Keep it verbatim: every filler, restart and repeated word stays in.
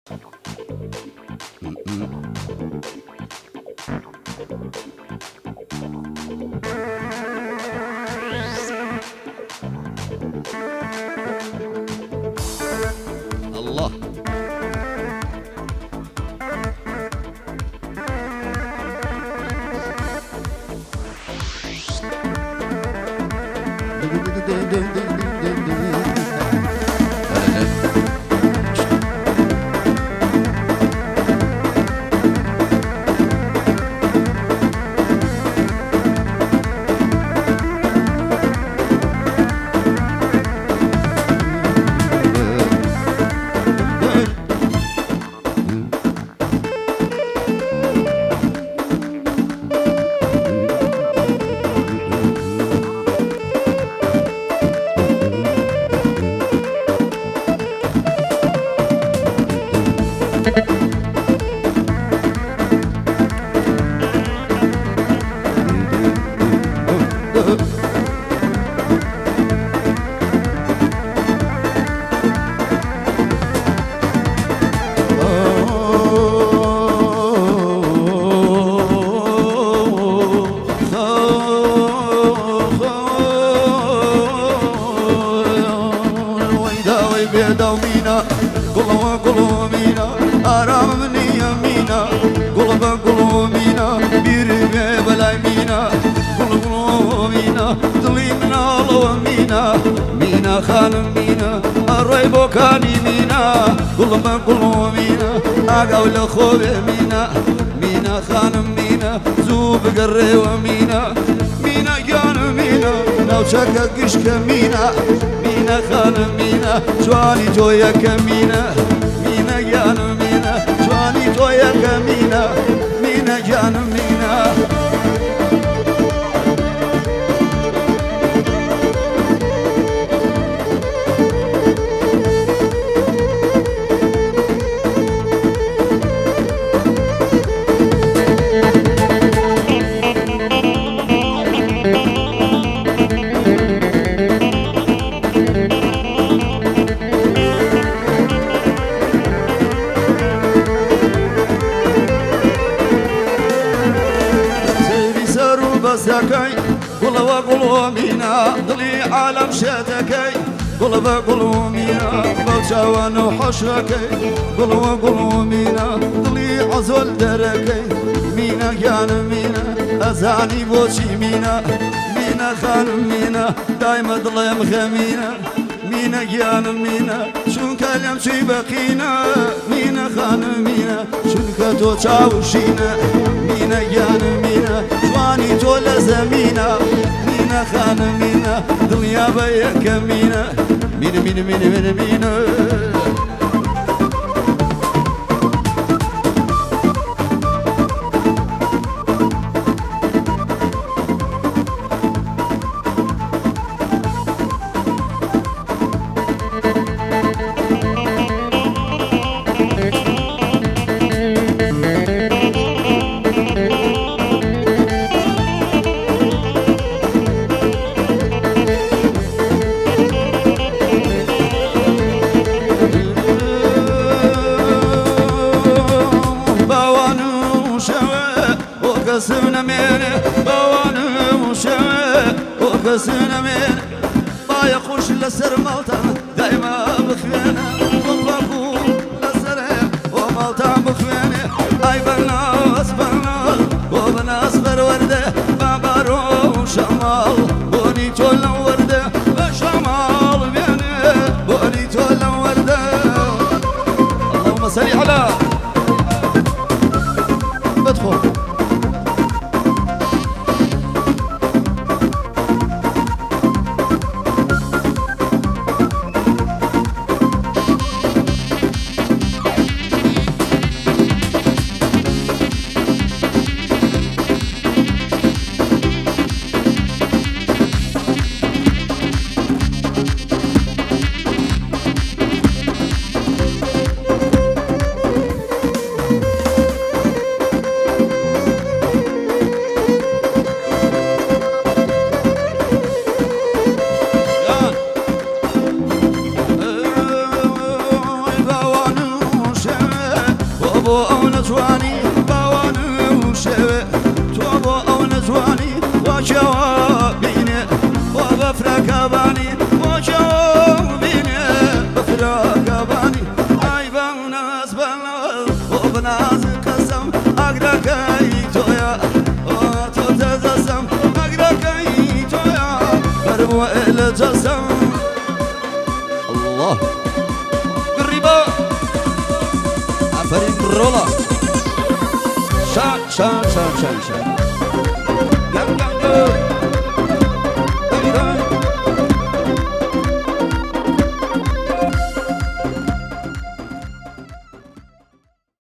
الله دومينا قلوب قلوبينا أرام مني يمينا قلوب قلوبينا بيرجع بلا يمينا قلوب قلوبينا ظلمنا الله مينا مينا خان مينا الريب كان مينا قلوب قلوبينا أقول خوب مينا مينا خان مينا زوب قري ومينا مينا جان مينا لو شككش كمينا مينا خان مينا جواني جويا كمينا مينا جان مينا جواني جويا كمينا مينا جان مينا بسكي قلب قلوبنا ضلي عالم شتكي قلب قلوبنا بلشوان وحشركي قلب قلوبنا ضلي عزل دركي مينا كان مينا أزاني بوشي مينا مينا خان مينا دايما ظلم خمينا مينا كان مينا شون كلام شي بقينا مينا خان مينا شون كتو تشاوشينا مينا كان مينا جواني جول زمينا مينا خان مينا دنيا بيك مينا مينا مينا مينا مينا مينا وكسرنا من بوانه وشوه وكسرنا من ما يخش لسر مالتا دايما بخيانة مطلقو لسر ومالتا بخيانة اي بناس بناس وبناس برورده بابارو شمال بوني تولى ورده شمال بيانه بوني تولى ورده اللهم صل على بدخل بو او نزواني باوان وشوي تو بو او نزواني وجوابيني وبفرك باني وجوابيني بفرك باني اي بناس بناس وبناس قسم اقركي تويا تو تزسم اقركي تويا بربو الجسم الله قريبا عفرين رولا شان شان شان شان شان قم قم قم